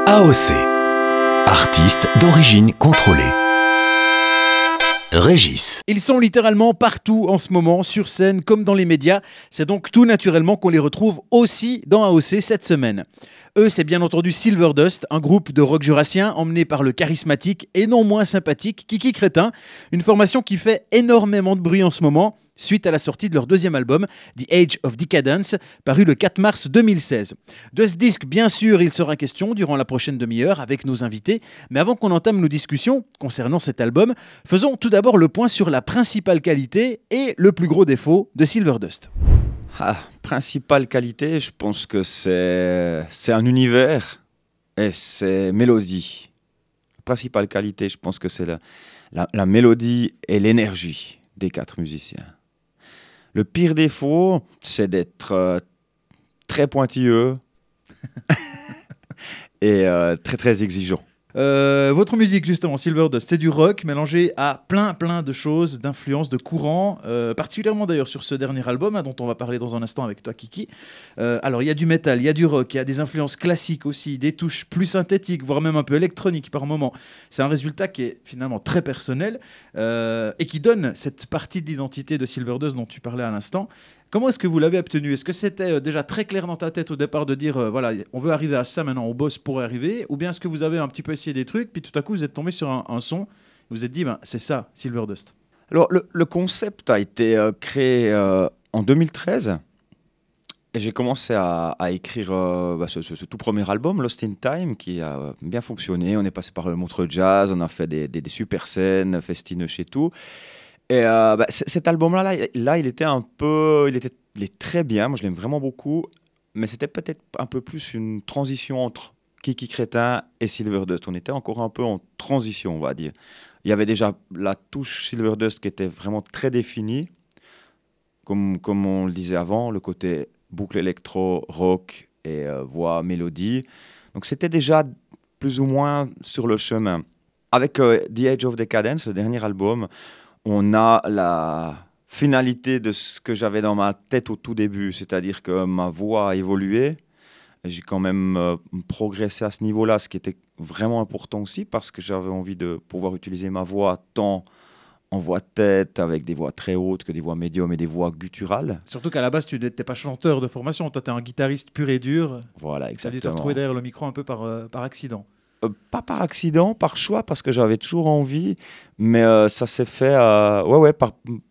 AOC, artiste d'origine contrôlée. Régis. Ils sont littéralement partout en ce moment, sur scène comme dans les médias. C'est donc tout naturellement qu'on les retrouve aussi dans AOC cette semaine. Eux, c'est bien entendu Silverdust, un groupe de rock jurassien emmené par le charismatique et non moins sympathique Kiki Crétin, une formation qui fait énormément de bruit en ce moment, suite à la sortie de leur deuxième album, The Age of Decadence, paru le 4 mars 2016. De ce disque, bien sûr, il sera question durant la prochaine demi-heure avec nos invités, mais avant qu'on entame nos discussions concernant cet album, faisons tout d'abord le point sur la principale qualité et le plus gros défaut de Silverdust. Principale qualité, je pense que c'est un univers et c'est mélodie. Principale qualité, je pense que c'est la mélodie et l'énergie des 4 musiciens. Le pire défaut, c'est d'être très pointilleux et très très exigeant. Votre musique, justement, Silverdust, c'est du rock mélangé à plein de choses, d'influences, de courants, particulièrement d'ailleurs sur ce dernier album, dont on va parler dans un instant avec toi, Kiki. Alors, il y a du métal, il y a du rock, il y a des influences classiques aussi, des touches plus synthétiques, voire même un peu électroniques par moment. C'est un résultat qui est finalement très personnel et qui donne cette partie de l'identité de Silverdust dont tu parlais à l'instant. Comment est-ce que vous l'avez obtenu ? Est-ce que c'était déjà très clair dans ta tête au départ de dire voilà, on veut arriver à ça maintenant, on bosse pour y arriver ? Ou bien est-ce que vous avez un petit peu essayé des trucs, puis tout à coup vous êtes tombé sur un son, et vous vous êtes dit c'est ça, Silverdust ? Alors le concept a été créé en 2013 et j'ai commencé à écrire ce tout premier album, Lost in Time, qui a bien fonctionné. On est passé par le Montreux Jazz, on a fait des super scènes, festineux chez tout. Et cet album-là, il était il est très bien, moi je l'aime vraiment beaucoup, mais c'était peut-être un peu plus une transition entre Kiki Crétin et Silverdust. On était encore un peu en transition, on va dire. Il y avait déjà la touche Silverdust qui était vraiment très définie, comme on le disait avant, le côté boucle électro, rock et voix, mélodie. Donc c'était déjà plus ou moins sur le chemin. Avec The Age of Decadence, le dernier album, on a la finalité de ce que j'avais dans ma tête au tout début, c'est-à-dire que ma voix a évolué. J'ai quand même progressé à ce niveau-là, ce qui était vraiment important aussi, parce que j'avais envie de pouvoir utiliser ma voix tant en voix de tête, avec des voix très hautes, que des voix médiums et des voix gutturales. Surtout qu'à la base, tu n'étais pas chanteur de formation, toi tu es un guitariste pur et dur. Voilà, exactement. Tu as dû te retrouver derrière le micro un peu par accident. Pas par accident, par choix, parce que j'avais toujours envie, mais ça s'est fait par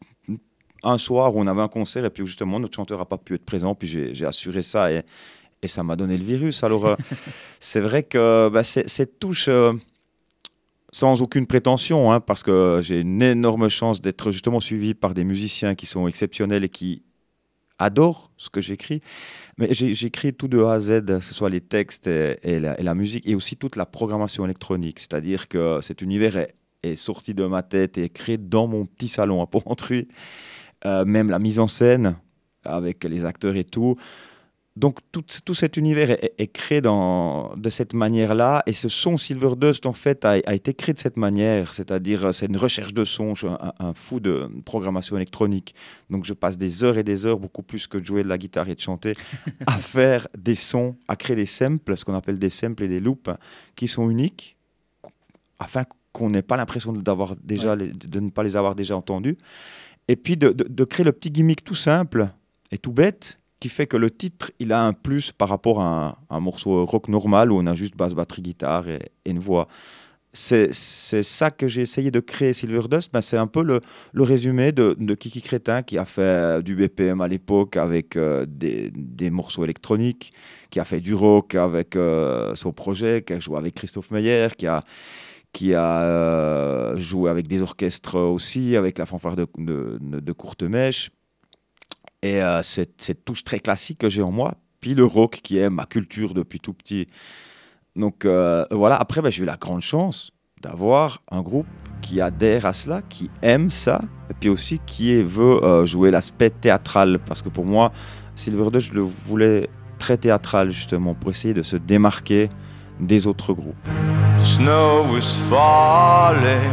un soir où on avait un concert et puis justement notre chanteur n'a pas pu être présent, puis j'ai assuré ça et ça m'a donné le virus. Alors c'est vrai que cette touche, sans aucune prétention, parce que j'ai une énorme chance d'être justement suivi par des musiciens qui sont exceptionnels et qui adorent ce que j'écris. Mais j'écris tout de A à Z, que ce soit les textes et la musique, et aussi toute la programmation électronique. C'est-à-dire que cet univers est sorti de ma tête et est créé dans mon petit salon à Porrentruy. Même la mise en scène, avec les acteurs et tout. Donc tout cet univers est créé de cette manière-là. Et ce son Silverdust, en fait, a été créé de cette manière. C'est-à-dire, c'est une recherche de son. Je suis un fou de programmation électronique. Donc je passe des heures et des heures, beaucoup plus que de jouer de la guitare et de chanter, à faire des sons, à créer des samples, ce qu'on appelle des samples et des loops, qui sont uniques, afin qu'on n'ait pas l'impression de ne pas les avoir déjà entendus. Et puis de créer le petit gimmick tout simple et tout bête, qui fait que le titre, il a un plus par rapport à un morceau rock normal où on a juste basse, batterie, guitare et une voix. C'est ça que j'ai essayé de créer Silverdust. C'est un peu le résumé de Kiki Crétin, qui a fait du BPM à l'époque avec des morceaux électroniques, qui a fait du rock avec son projet, qui a joué avec Christophe Meyer, qui a joué avec des orchestres aussi, avec la fanfare de Courtemèche. Et cette touche très classique que j'ai en moi, puis le rock qui est ma culture depuis tout petit. Donc voilà, après j'ai eu la grande chance d'avoir un groupe qui adhère à cela, qui aime ça, et puis aussi qui veut jouer l'aspect théâtral. Parce que pour moi, Silverdust, je le voulais très théâtral justement, pour essayer de se démarquer des autres groupes. Snow is falling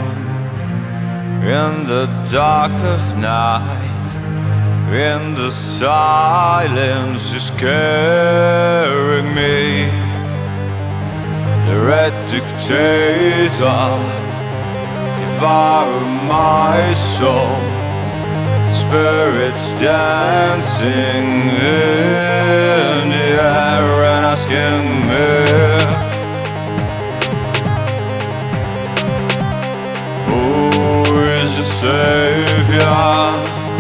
in the dark of night. And the silence is scaring me. The let dictator devour my soul. Spirits dancing in the air and asking me, who is the savior?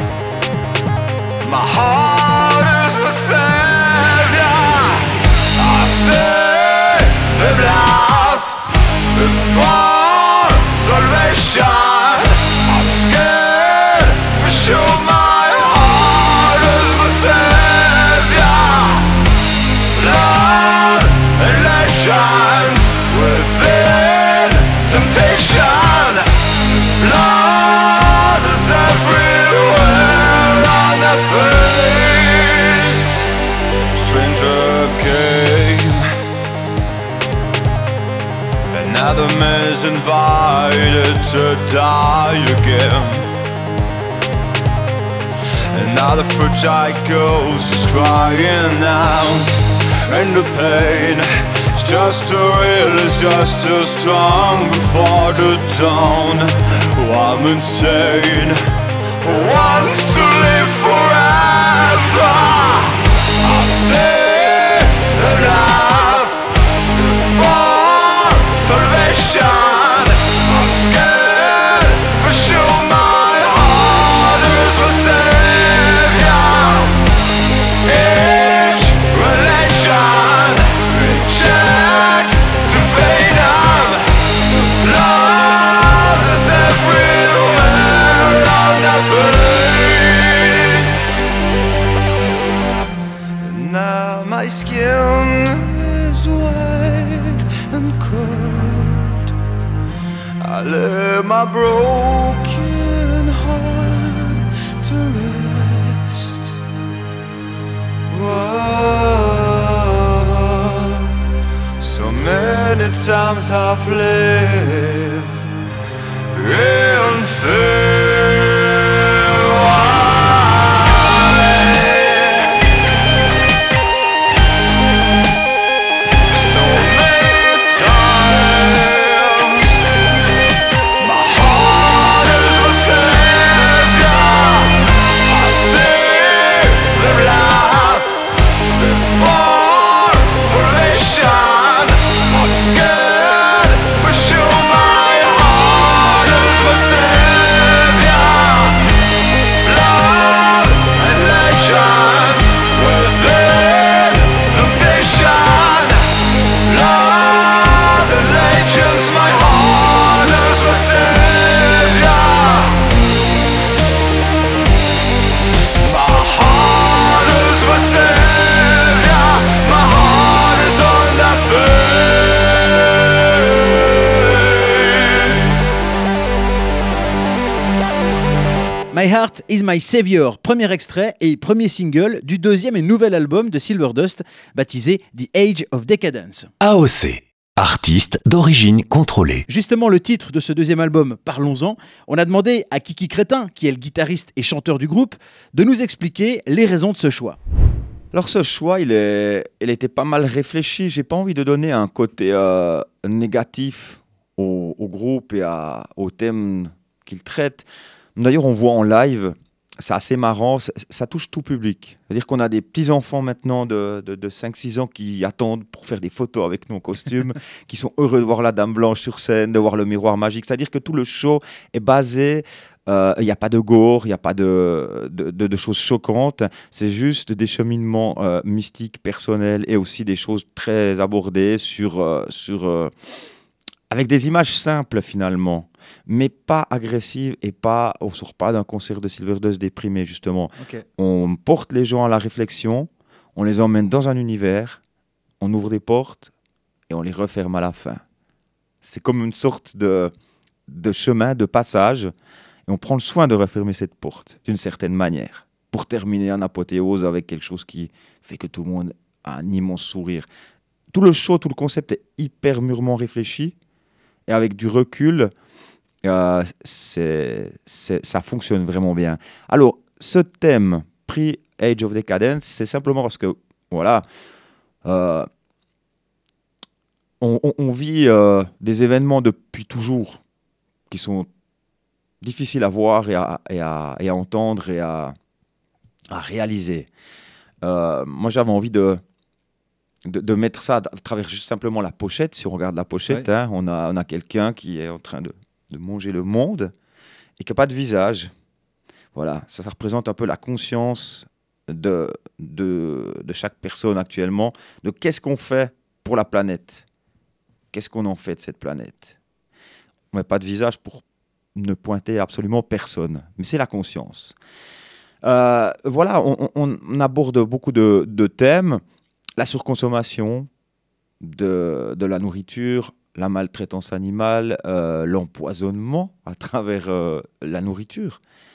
My heart is my savior. I say the life before salvation. I'm scared for sure. My heart is my savior. Love and legends within temptation. Blood is everywhere on the face. Stranger came, and Adam is invited to die again. And now the fragile ghost is crying out, and the pain is just as real, it's just as strong before the dawn. Oh, I'm insane, wants to live forever. I've seen enough before salvation. I'm scared for sure. My heart is my savior. Each religion rejects to venom. Blood is everywhere on the face. And now my skin is white and cold. I lay my broken heart to rest. Whoa. So many times I've lived in fear. So many times my heart is my savior. I see the life before salvation. I'm scared for sure. My heart is my savior. Blood and legends within temptation. Blood and legends, my heart is my savior. My heart is my savior. My heart is on the face. My Heart is My Savior, premier extrait et premier single du deuxième et nouvel album de Silverdust, baptisé The Age of Decadence. AOC, artiste d'origine contrôlée. Justement, le titre de ce deuxième album, parlons-en. On a demandé à Kiki Crétin, qui est le guitariste et chanteur du groupe, de nous expliquer les raisons de ce choix. Alors ce choix, il était pas mal réfléchi. J'ai pas envie de donner un côté négatif au groupe et au thème qu'il traite. D'ailleurs, on voit en live, c'est assez marrant, ça touche tout public. C'est-à-dire qu'on a des petits-enfants maintenant de 5-6 ans qui attendent pour faire des photos avec nous en costume, qui sont heureux de voir la Dame Blanche sur scène, de voir le miroir magique. C'est-à-dire que tout le show est basé, il n'y a pas de gore, il n'y a pas de choses choquantes, c'est juste des cheminements mystiques, personnels et aussi des choses très abordées avec des images simples finalement, mais pas agressives et pas, on ne sort pas d'un concert de Silverdust déprimé justement. Okay. On porte les gens à la réflexion, on les emmène dans un univers, on ouvre des portes et on les referme à la fin. C'est comme une sorte de chemin, de passage, et on prend le soin de refermer cette porte d'une certaine manière, pour terminer en apothéose avec quelque chose qui fait que tout le monde a un immense sourire. Tout le show, tout le concept est hyper mûrement réfléchi, et avec du recul, ça fonctionne vraiment bien. Alors, ce thème, pris Age of Decadence, c'est simplement parce que, voilà, on vit des événements depuis toujours qui sont difficiles à voir et à entendre et à réaliser. Moi, j'avais envie de mettre ça à travers juste simplement la pochette. Si on regarde la pochette, Ouais. on a quelqu'un qui est en train de manger le monde et qui n'a pas de visage. Voilà, ça représente un peu la conscience de chaque personne actuellement, de qu'est-ce qu'on fait pour la planète. Qu'est-ce qu'on en fait de cette planète? On met pas de visage pour ne pointer absolument personne, mais c'est la conscience. Voilà, on aborde beaucoup de thèmes. La surconsommation de la nourriture, la maltraitance animale, l'empoisonnement à travers la nourriture,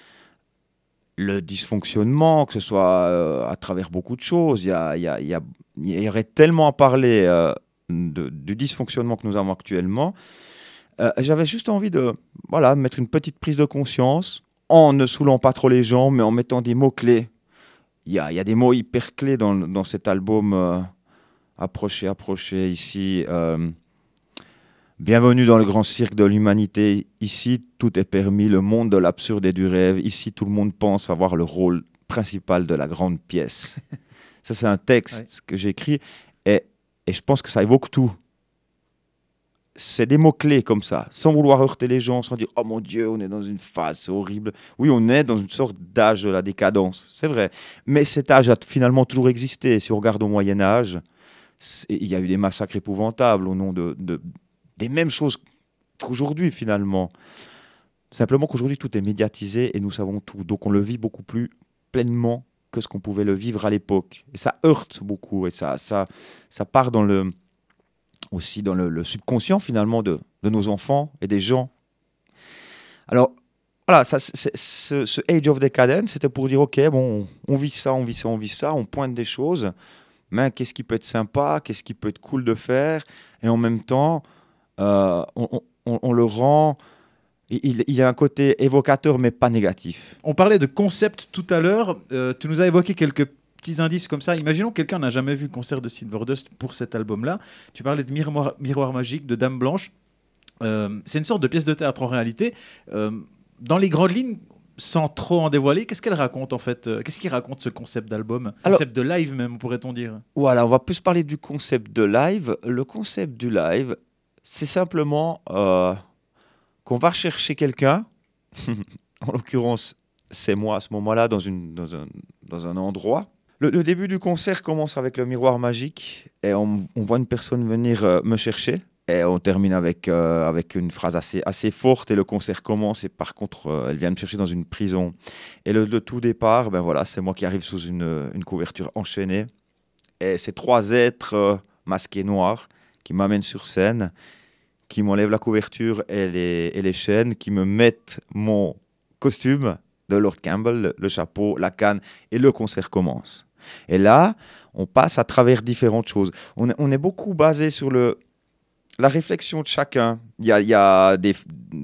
le dysfonctionnement, que ce soit à travers beaucoup de choses. Il y aurait tellement à parler du dysfonctionnement que nous avons actuellement. J'avais juste envie de mettre une petite prise de conscience en ne saoulant pas trop les gens, mais en mettant des mots-clés. Il y a des mots hyper clés dans cet album. Approchez ici. Bienvenue dans le grand cirque de l'humanité. Ici, tout est permis, le monde de l'absurde et du rêve. Ici, tout le monde pense avoir le rôle principal de la grande pièce. Ça, c'est un texte que j'ai écrit et je pense que ça évoque tout. C'est des mots-clés comme ça, sans vouloir heurter les gens, sans dire « Oh mon Dieu, on est dans une phase, c'est horrible ». Oui, on est dans une sorte d'âge de la décadence, c'est vrai. Mais cet âge a finalement toujours existé. Si on regarde au Moyen-Âge, il y a eu des massacres épouvantables au nom des mêmes choses qu'aujourd'hui finalement. Simplement qu'aujourd'hui, tout est médiatisé et nous savons tout. Donc on le vit beaucoup plus pleinement que ce qu'on pouvait le vivre à l'époque. Et ça heurte beaucoup et ça part aussi dans le subconscient finalement de nos enfants et des gens. Alors voilà, ce Age of Decadence, c'était pour dire ok, bon, on vit ça, on pointe des choses, mais qu'est-ce qui peut être sympa, qu'est-ce qui peut être cool de faire, et en même temps, on le rend. Il y a un côté évocateur, mais pas négatif. On parlait de concept tout à l'heure. Tu nous as évoqué quelques petits indices comme ça. Imaginons que quelqu'un n'a jamais vu le concert de Silverdust pour cet album-là. Tu parlais de Miroir magique, de Dame Blanche. C'est une sorte de pièce de théâtre en réalité. Dans les grandes lignes, sans trop en dévoiler, qu'est-ce qu'elle raconte en fait? Qu'est-ce qu'il raconte ce concept d'album? Concept de live même, pourrait-on dire? Voilà, on va plus parler du concept de live. Le concept du live, c'est simplement qu'on va chercher quelqu'un. En l'occurrence, c'est moi à ce moment-là dans un endroit. Le début du concert commence avec le miroir magique et on voit une personne venir me chercher. Et on termine avec une phrase assez forte et le concert commence. Et par contre, elle vient me chercher dans une prison. Et le tout départ, ben voilà, c'est moi qui arrive sous une couverture enchaînée. Et c'est 3 êtres masqués noirs qui m'amènent sur scène, qui m'enlèvent la couverture et les chaînes, qui me mettent mon costume de Lord Campbell, le chapeau, la canne, et le concert commence. Et là, on passe à travers différentes choses. On est beaucoup basé sur la réflexion de chacun. Il y a des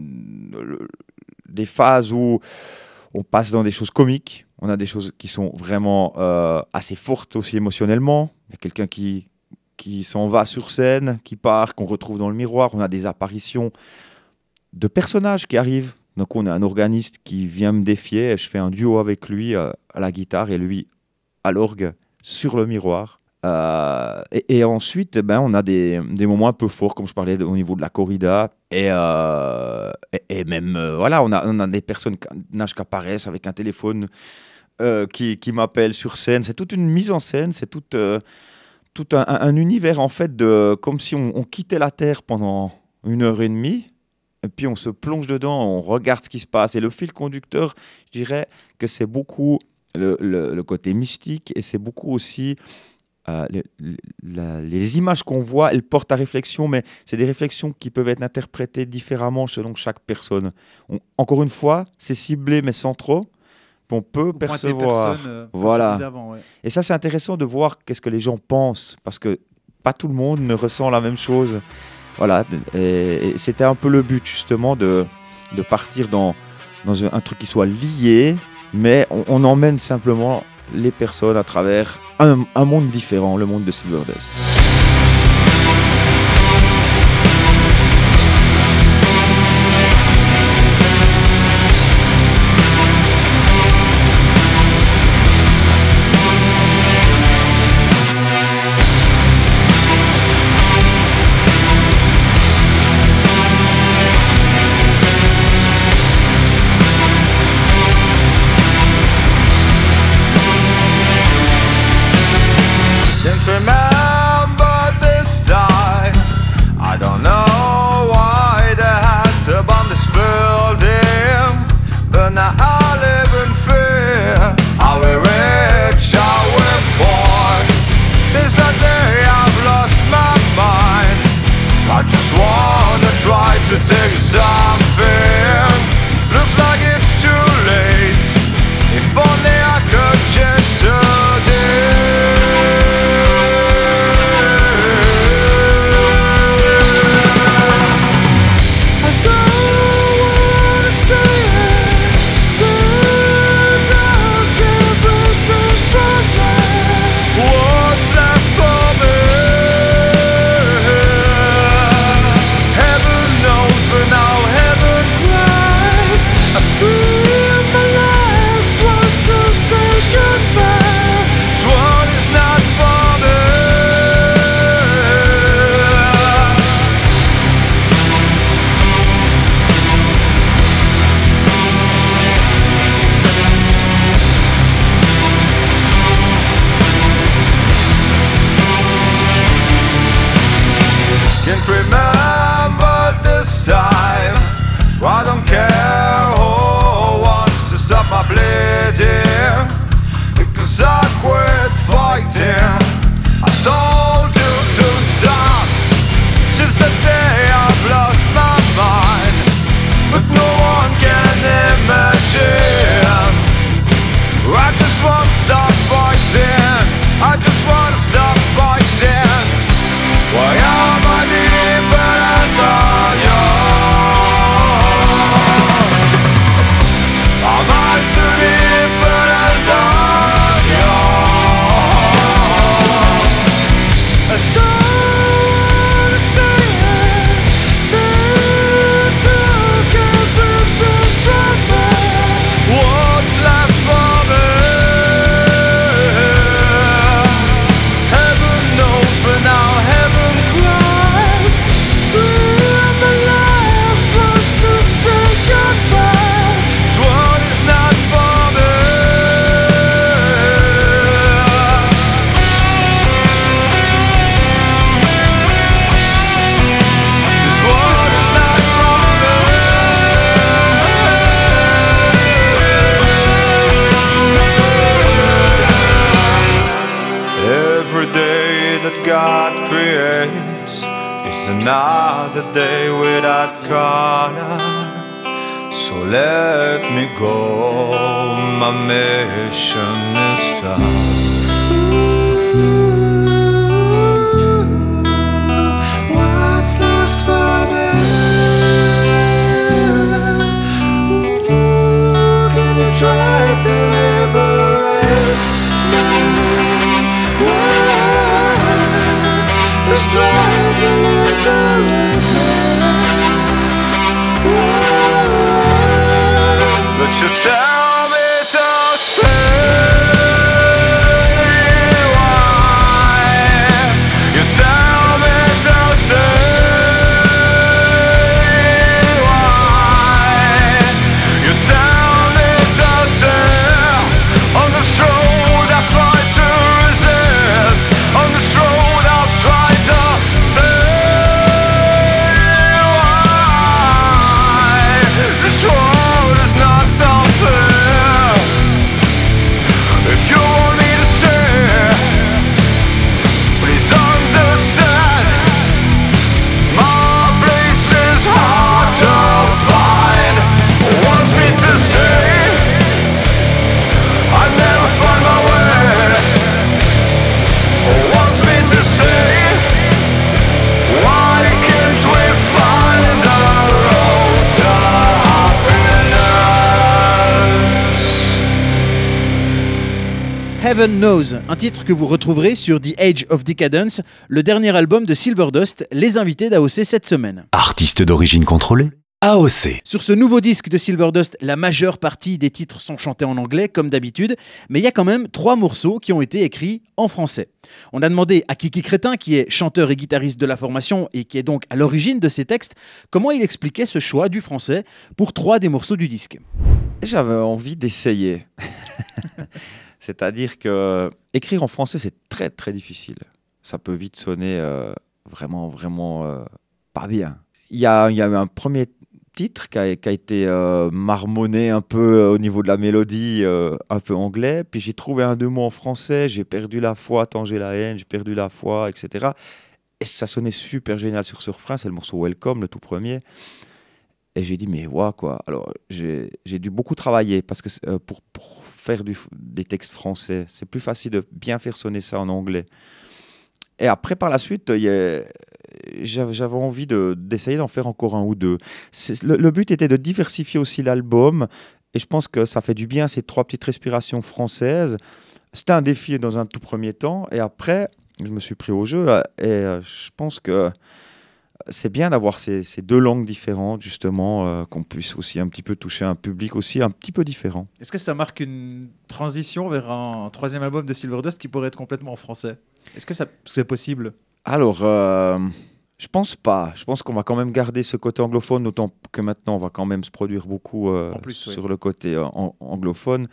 phases où on passe dans des choses comiques. On a des choses qui sont vraiment assez fortes aussi émotionnellement. Il y a quelqu'un qui s'en va sur scène, qui part, qu'on retrouve dans le miroir. On a des apparitions de personnages qui arrivent. Donc on a un organiste qui vient me défier. Je fais un duo avec lui à la guitare et lui à l'orgue sur le miroir. Et ensuite, on a des moments un peu forts, comme je parlais au niveau de la corrida. Et même, voilà, on a des personnes qui apparaissent avec un téléphone qui m'appellent sur scène. C'est toute une mise en scène, c'est tout un univers, en fait, comme si on quittait la Terre pendant 1h30. Et puis on se plonge dedans, on regarde ce qui se passe. Et le fil conducteur, je dirais que c'est beaucoup le côté mystique et c'est beaucoup aussi les images qu'on voit, elles portent à réflexion, mais c'est des réflexions qui peuvent être interprétées différemment selon chaque personne. Encore une fois, c'est ciblé, mais sans trop. On peut percevoir. Voilà. Avant, ouais. Et ça, c'est intéressant de voir qu'est-ce que les gens pensent, parce que pas tout le monde ne ressent la même chose. Voilà. Et c'était un peu le but, justement, de partir dans un truc qui soit lié, mais on emmène simplement les personnes à travers un monde différent, le monde de Silverdust. Can't remember this time. I don't care who wants to stop my bleeding, because I quit fighting. I told you to stop since the day I've lost my mind, but no one can imagine. I just want to stop fighting. I just want to stop fighting. Why am I dependent on you? Am I so dependent on you? I don't understand. They took everything from me. What's left for me? Heaven knows, but now heaven cries. Scream the last wants to say goodbye. This world is not for me. This world is not for me. Every day that God creates is another day without color. So let me go, my mission is done. What's left for me? Can you try to liberate me? Just try to liberate me. But you tell me to stay. Why? You tell me to stay. Why? You tell me to stay. On this road I try to resist. On this road I've tried to stay. Why? This road is not so fair. If you want me to stay, please understand. My place is hard to find. Who wants me to stay? I never find my way. Who wants me to stay? Why can't we find the road to happiness? Heaven Knows, un titre que vous retrouverez sur The Age of Decadence, le dernier album de Silverdust, les invités d'AOC cette semaine. Artiste d'origine contrôlée, AOC. Sur ce nouveau disque de Silverdust, la majeure partie des titres sont chantés en anglais, comme d'habitude, mais il y a quand même 3 morceaux qui ont été écrits en français. On a demandé à Kiki Crétin, qui est chanteur et guitariste de la formation et qui est donc à l'origine de ces textes, comment il expliquait ce choix du français pour 3 des morceaux du disque. J'avais envie d'essayer. C'est-à-dire que écrire en français, c'est très très difficile. Ça peut vite sonner vraiment pas bien. Il y a eu un premier titre qui a été marmonné un peu au niveau de la mélodie, un peu anglais. Puis j'ai trouvé un 2 mots en français. J'ai perdu la foi, tant j'ai la haine, j'ai perdu la foi, etc. Et ça sonnait super génial sur ce refrain. C'est le morceau Welcome, le tout premier. Et j'ai dit, mais ouais, quoi. Alors, j'ai dû beaucoup travailler parce que pour faire des textes français, c'est plus facile de bien faire sonner ça en anglais. Et après, par la suite, j'avais envie d'essayer d'en faire encore un ou deux. Le but était de diversifier aussi l'album. Et je pense que ça fait du bien, ces 3 petites respirations françaises. C'était un défi dans un tout premier temps. Et après, je me suis pris au jeu. Et je pense que c'est bien d'avoir ces 2 langues différentes, justement, qu'on puisse aussi un petit peu toucher un public aussi un petit peu différent. Est-ce que ça marque une transition vers un 3e album de Silverdust qui pourrait être complètement en français ? Est-ce que c'est possible ? Alors, je pense pas. Je pense qu'on va quand même garder ce côté anglophone, d'autant que maintenant, on va quand même se produire beaucoup sur le côté anglophone.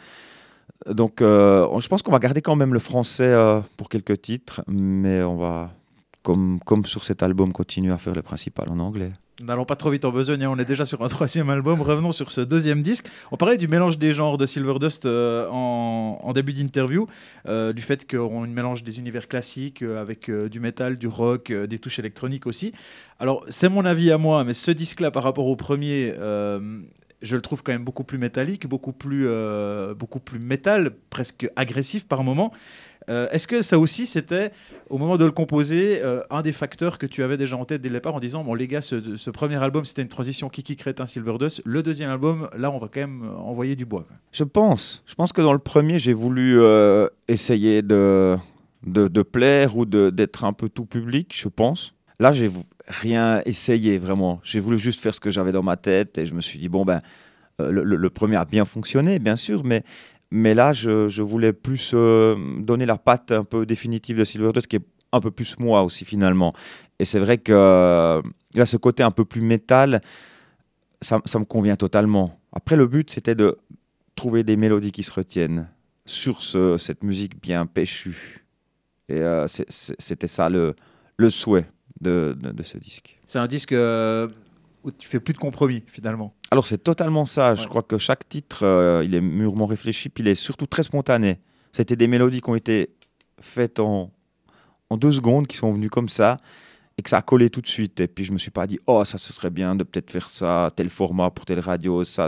Donc, je pense qu'on va garder quand même le français pour quelques titres, mais on va comme sur cet album, continuer à faire le principal en anglais. N'allons pas trop vite en besogne, on est déjà sur un 3e album. Revenons sur ce 2e disque. On parlait du mélange des genres de Silverdust en début d'interview, du fait qu'on mélange des univers classiques avec du métal, du rock, des touches électroniques aussi. Alors, c'est mon avis à moi, mais ce disque-là, par rapport au premier, je le trouve quand même beaucoup plus métallique, beaucoup plus métal, presque agressif par moments. Est-ce que ça aussi, c'était, au moment de le composer, un des facteurs que tu avais déjà en tête dès le départ en disant, bon les gars, ce premier album, c'était une transition Kiki Crétin Silverdust. Le 2e album, là, on va quand même envoyer du bois, quoi. Je pense que dans le premier, j'ai voulu essayer de plaire ou d'être un peu tout public, je pense. Là, j'ai rien essayé, vraiment. J'ai voulu juste faire ce que j'avais dans ma tête et je me suis dit, bon, le premier a bien fonctionné, bien sûr, mais là, je voulais plus donner la patte un peu définitive de Silverdust, qui est un peu plus moi aussi, finalement. Et c'est vrai que là, ce côté un peu plus métal, ça me convient totalement. Après, le but, c'était de trouver des mélodies qui se retiennent sur cette musique bien péchue. Et c'était ça le souhait de ce disque. C'est un disque où tu fais plus de compromis, finalement. Alors, c'est totalement ça. Ouais. Je crois que chaque titre, il est mûrement réfléchi, puis il est surtout très spontané. C'était des mélodies qui ont été faites en 2 secondes, qui sont venues comme ça, et que ça a collé tout de suite. Et puis, je me suis pas dit, oh, ça, ce serait bien de peut-être faire ça, tel format pour telle radio, ça.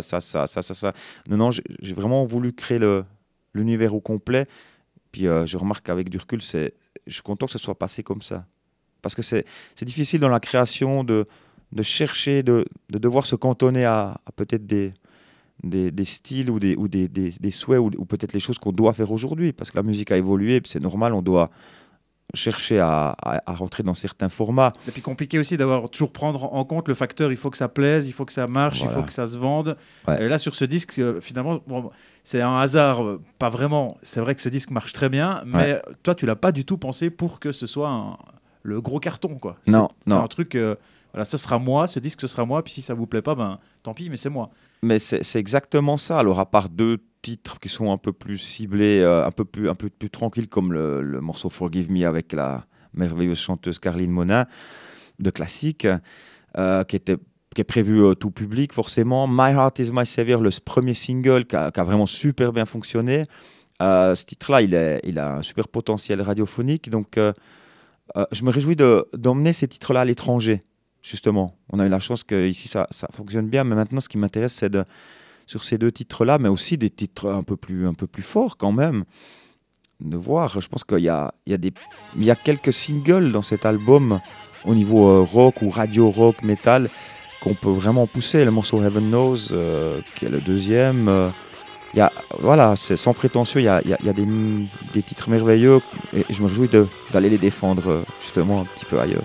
Non, j'ai vraiment voulu créer l'univers au complet. Puis, je remarque qu'avec du recul, je suis content que ce soit passé comme ça. Parce que c'est difficile dans la création de chercher, de devoir se cantonner à peut-être des styles ou des souhaits ou peut-être les choses qu'on doit faire aujourd'hui, parce que la musique a évolué, et puis c'est normal, on doit chercher à rentrer dans certains formats. Et puis compliqué aussi d'avoir toujours prendre en compte le facteur, il faut que ça plaise, il faut que ça marche, Voilà. il faut que ça se vende. Ouais. Et là, sur ce disque, finalement, bon, c'est un hasard, pas vraiment. C'est vrai que ce disque marche très bien, mais toi, tu l'as pas du tout pensé pour que ce soit le gros carton, quoi. Non. C'est un truc... voilà, ce sera moi, ce disque, ce sera moi, puis si ça vous plaît pas, tant pis, mais c'est moi. Mais c'est exactement ça. Alors, à part 2 titres qui sont un peu plus ciblés, un peu plus tranquilles, comme le morceau Forgive Me avec la merveilleuse chanteuse Caroline Monin, de classique, qui est prévu tout public, forcément. My Heart Is My Savior, le premier single qui a vraiment super bien fonctionné. Ce titre-là, il a un super potentiel radiophonique. Donc, je me réjouis d'emmener ces titres-là à l'étranger. Justement, on a eu la chance qu'ici ça fonctionne bien, mais maintenant ce qui m'intéresse c'est sur ces 2 titres-là, mais aussi des titres un peu plus forts quand même, de voir. Je pense qu'il y a quelques singles dans cet album au niveau rock ou radio rock, métal, qu'on peut vraiment pousser. Le morceau Heaven Knows, qui est le 2e, voilà, c'est sans prétentieux, il y a des titres merveilleux et je me réjouis d'aller les défendre justement un petit peu ailleurs.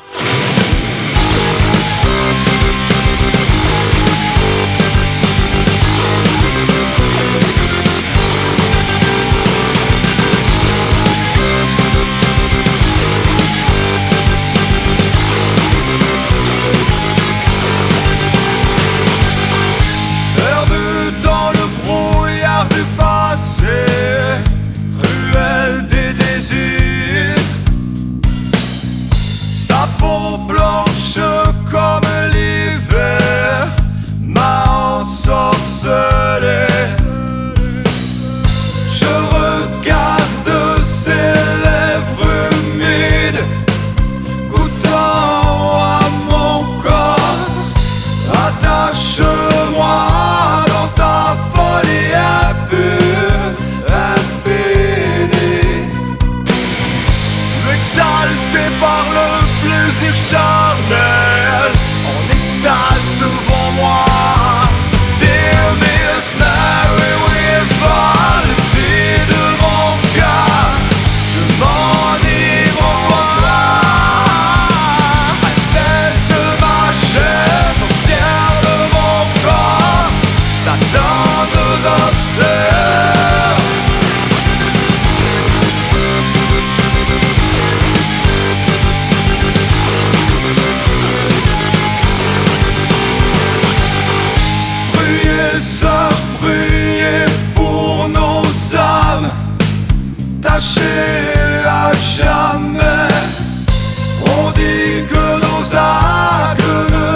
Perdu dans le brouillard du passé, ruelle des désirs, sa peau bleue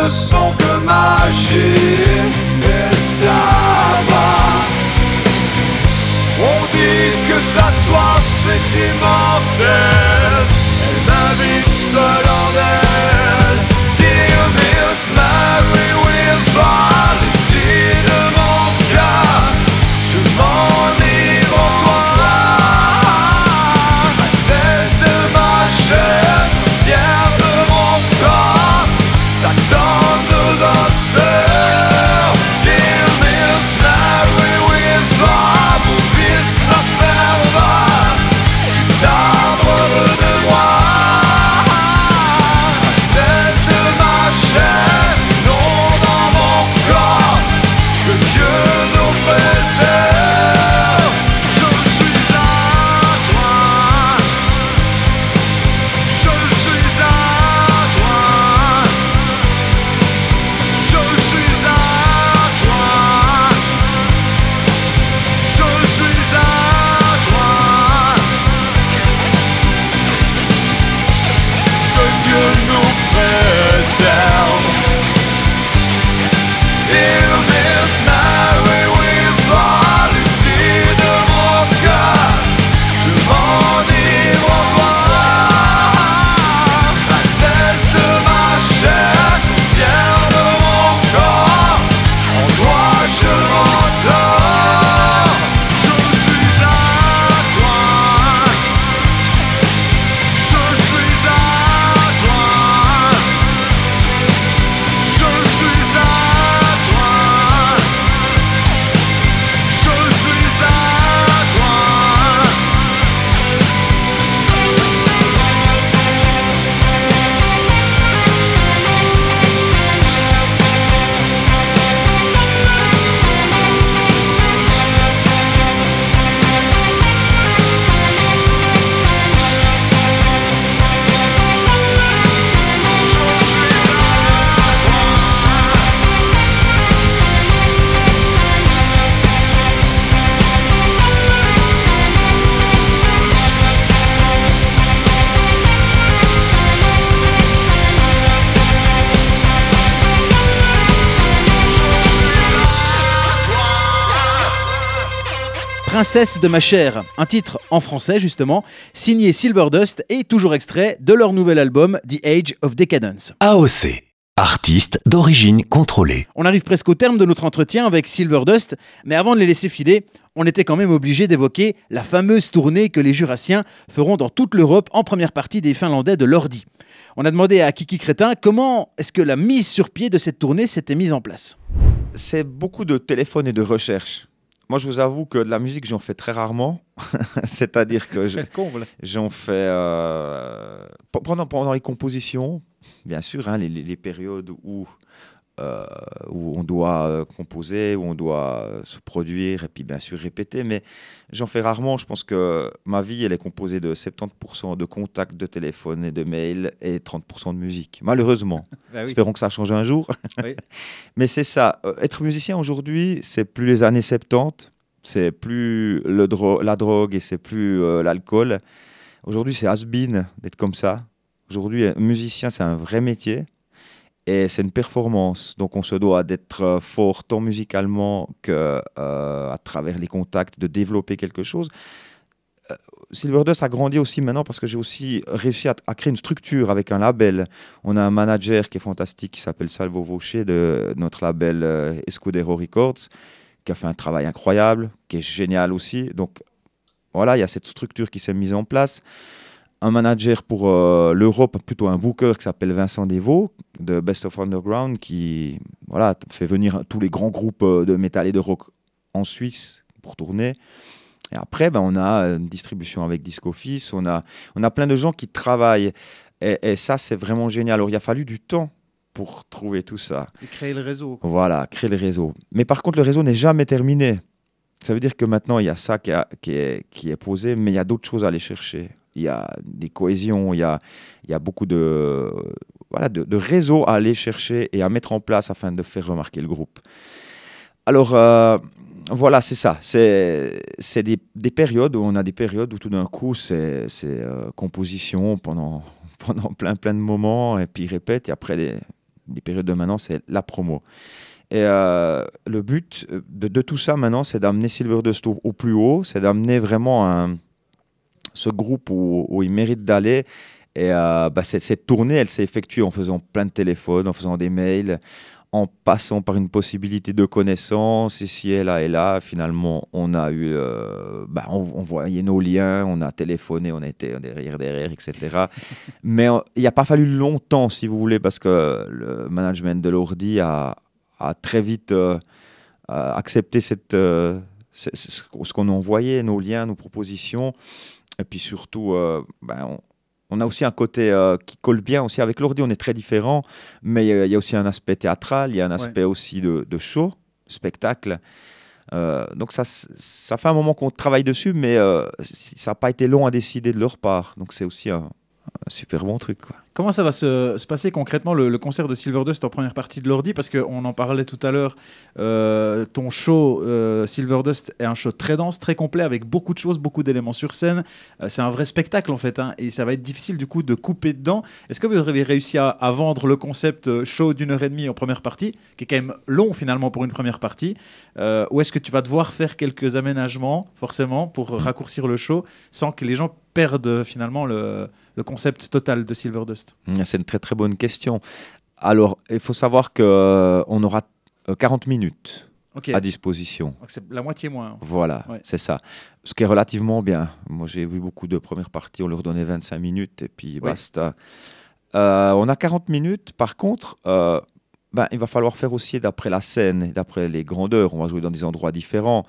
sont que magie et ça va. On dit que sa soif est immortelle, elle m'habite seule en elle. Dear Miss Mary, with vanity de mon cœur, je m'enivre en toi. Ma cesse de ma chair, sorcière de mon corps, Satan nous observe. Dear Miss Mary, with vanity la ferveur du arbre de moi. Ma cesse de ma chair, non dans mon corps, que Dieu nous préserve. Je suis à toi, je suis à toi, je suis à toi, je suis à toi. Que Dieu nous préserve. Dear Miss Mary, with vanity de mon cœur, je m'enivre en toi. La cesse de ma chair, sorcière de mon corps, en toi je m'endors. Je suis à toi, je suis à toi, je suis à toi, je suis à toi. Princesse de ma chair, un titre en français justement, signé Silverdust et toujours extrait de leur nouvel album The Age of Decadence. AOC, artiste d'origine contrôlée. On arrive presque au terme de notre entretien avec Silverdust, mais avant de les laisser filer, on était quand même obligé d'évoquer la fameuse tournée que les Jurassiens feront dans toute l'Europe en première partie des Finlandais de l'Ordi. On a demandé à Kiki Crétin comment est-ce que la mise sur pied de cette tournée s'était mise en place. C'est beaucoup de téléphone et de recherche. Moi, je vous avoue que de la musique, j'en fais très rarement. C'est-à-dire que C'est le comble. j'en fais pendant les compositions, bien sûr, hein, les périodes où on doit composer, où on doit se produire et puis bien sûr répéter. Mais j'en fais rarement. Je pense que ma vie, elle est composée de 70% de contacts de téléphone et de mails et 30% de musique. Malheureusement. Bah oui. Espérons que ça change un jour. Oui. Mais c'est ça. Être musicien aujourd'hui, c'est plus les années 70. C'est plus la drogue et c'est plus l'alcool. Aujourd'hui, c'est has-been d'être comme ça. Aujourd'hui, musicien, c'est un vrai métier. Et c'est une performance. Donc, on se doit d'être fort tant musicalement qu'à travers les contacts, de développer quelque chose. Silverdust a grandi aussi maintenant parce que j'ai aussi réussi à créer une structure avec un label. On a un manager qui est fantastique qui s'appelle Salvo Vaucher de notre label Escudero Records, qui a fait un travail incroyable, qui est génial aussi. Donc voilà, il y a cette structure qui s'est mise en place. Un manager pour l'Europe, plutôt un booker qui s'appelle Vincent Desvaux de Best of Underground, qui voilà, fait venir tous les grands groupes de métal et de rock en Suisse pour tourner. Et après, on a une distribution avec Discoffice, on a plein de gens qui travaillent. Et ça, c'est vraiment génial. Alors, il a fallu du temps pour trouver tout ça. Et créer le réseau. Voilà, créer le réseau. Mais par contre, le réseau n'est jamais terminé. Ça veut dire que maintenant, il y a ça qui est posé, mais il y a d'autres choses à aller chercher. Il y a des cohésions, il y a beaucoup de réseaux à aller chercher et à mettre en place afin de faire remarquer le groupe. Alors, voilà, c'est ça. C'est des périodes où on a des périodes où tout d'un coup, c'est composition pendant plein de moments, et puis répète, et après les périodes de maintenant, c'est la promo. Et le but de tout ça maintenant, c'est d'amener Silverdust au plus haut, c'est d'amener vraiment ce groupe où il mérite d'aller. Et cette tournée, elle s'est effectuée en faisant plein de téléphones, en faisant des mails, en passant par une possibilité de connaissance ici et là. Finalement, on a eu, on voyait nos liens, on a téléphoné, on était derrière, etc. Mais il n'a pas fallu longtemps, si vous voulez, parce que le management de l'Ordi a très vite accepté ce qu'on envoyait, nos liens, nos propositions. Et puis surtout, on a aussi un côté qui colle bien aussi avec l'Ordi. On est très différents, mais il y a aussi un aspect théâtral, il y a un aspect aussi de show, spectacle. Donc ça fait un moment qu'on travaille dessus, mais ça n'a pas été long à décider de leur part. Donc c'est aussi un super bon truc, quoi. Comment ça va se passer concrètement le concert de Silverdust en première partie de l'Ordi? Parce qu'on en parlait tout à l'heure, ton show Silverdust est un show très dense, très complet, avec beaucoup de choses, beaucoup d'éléments sur scène. C'est un vrai spectacle en fait, hein, et ça va être difficile du coup de couper dedans. Est-ce que vous avez réussi à vendre le concept show d'1h30 en première partie, qui est quand même long finalement pour une première partie, ou est-ce que tu vas devoir faire quelques aménagements forcément pour raccourcir le show sans que les gens perdent finalement le concept total de Silverdust? C'est une très très bonne question. Alors, il faut savoir qu'on aura 40 minutes à disposition. Donc c'est la moitié moins. Voilà, c'est ça. Ce qui est relativement bien. Moi, j'ai vu beaucoup de premières parties, on leur donnait 25 minutes et puis basta. On a 40 minutes. Par contre, il va falloir faire aussi d'après la scène, d'après les grandeurs. On va jouer dans des endroits différents.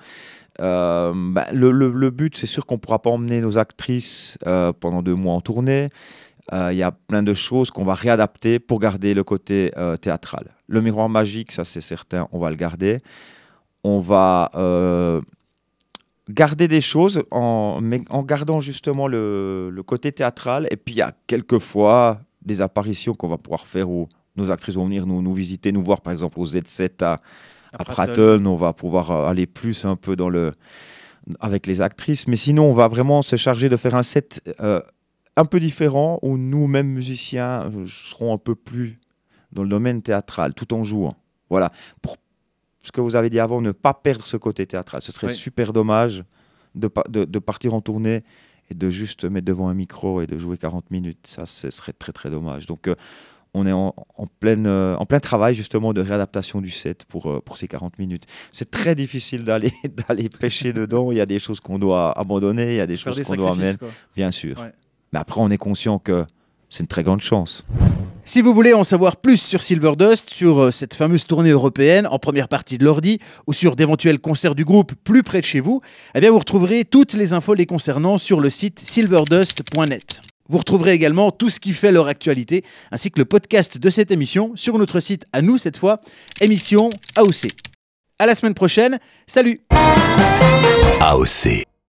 Le but, c'est sûr qu'on ne pourra pas emmener nos actrices pendant 2 mois en tournée. Il y a plein de choses qu'on va réadapter pour garder le côté théâtral. Le miroir magique, ça c'est certain, on va le garder. On va garder des choses en gardant justement le côté théâtral. Et puis il y a quelquefois des apparitions qu'on va pouvoir faire où nos actrices vont venir nous visiter, nous voir par exemple au Z7 à Pratteln. On va pouvoir aller plus un peu avec les actrices. Mais sinon, on va vraiment se charger de faire un set un peu différent où nous-mêmes musiciens serons un peu plus dans le domaine théâtral tout en jouant. Voilà. Pour ce que vous avez dit avant, ne pas perdre ce côté théâtral. Ce serait super dommage de partir en tournée et de juste mettre devant un micro et de jouer 40 minutes. Ça, ce serait très très dommage. Donc, on est en plein travail justement de réadaptation du set pour ces 40 minutes. C'est très difficile d'aller pêcher dedans. Il y a des choses qu'on doit abandonner, il y a des choses qu'on doit amener, bien sûr. Ouais. Mais après, on est conscient que c'est une très grande chance. Si vous voulez en savoir plus sur Silverdust, sur cette fameuse tournée européenne en première partie de l'Ordi ou sur d'éventuels concerts du groupe plus près de chez vous, eh bien vous retrouverez toutes les infos les concernant sur le site silverdust.net. Vous retrouverez également tout ce qui fait leur actualité, ainsi que le podcast de cette émission sur notre site à nous cette fois, émission AOC. À la semaine prochaine, salut. AOC.